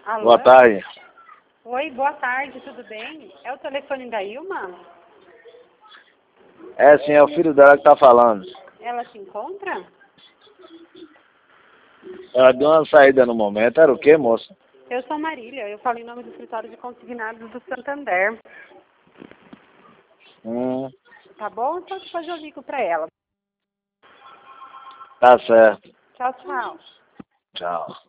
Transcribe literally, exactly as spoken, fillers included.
Alô? Boa tarde. Oi, boa tarde, tudo bem? É o telefone da Ilma? É sim, é o filho dela que tá falando. Ela se encontra? Ela deu uma saída no momento. Era o quê, moça? Eu sou Marília, eu falo em nome do escritório de consignados do Santander. Hum, Tá bom? Então depois eu ligo pra ela. tá certo. Tchau, tchau. Tchau.